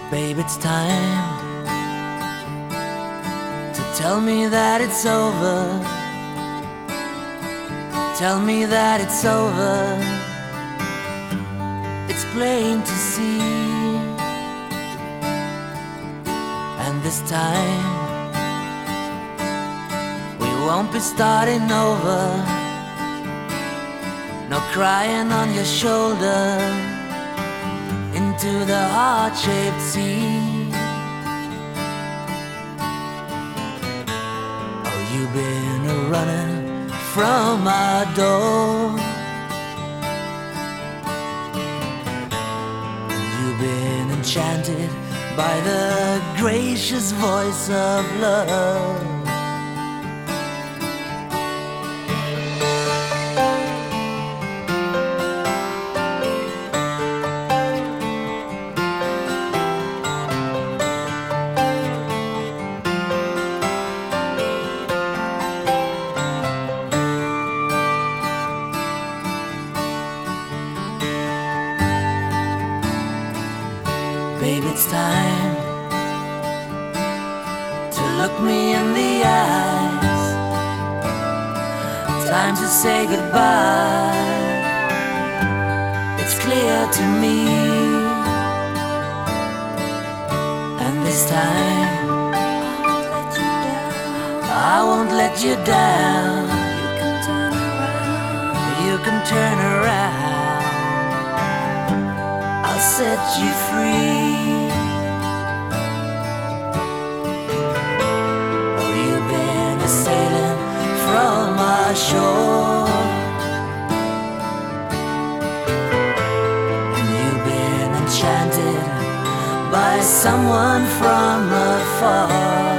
Babe, it's time to tell me that it's over. Tell me that it's over. It's plain to see. And this time we won't be starting over. No crying on your shoulder into the heart-shaped sea. Oh, you've been running from our door. You've been enchanted by the gracious voice of love. Baby, it's time to look me in the eyes. Time to say goodbye. It's clear to me. And this time I won't let you down. You can turn around. I'll set you free. Oh, you've been a sailing from our shore, and you've been enchanted by someone from afar.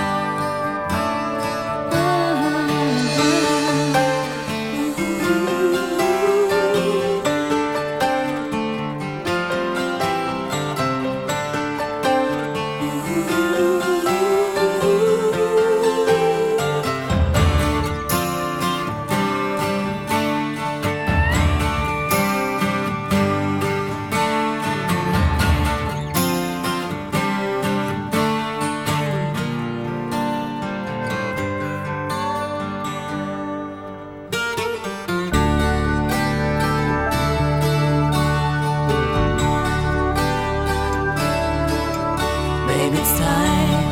It's time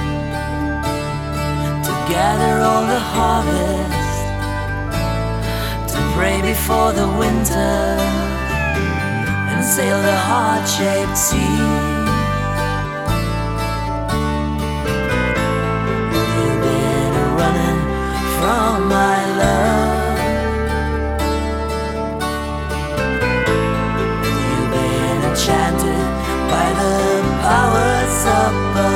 to gather all the harvest, to pray before the winter and sail the heart-shaped sea. You've been running from my love. You've been enchanted by the powers up above.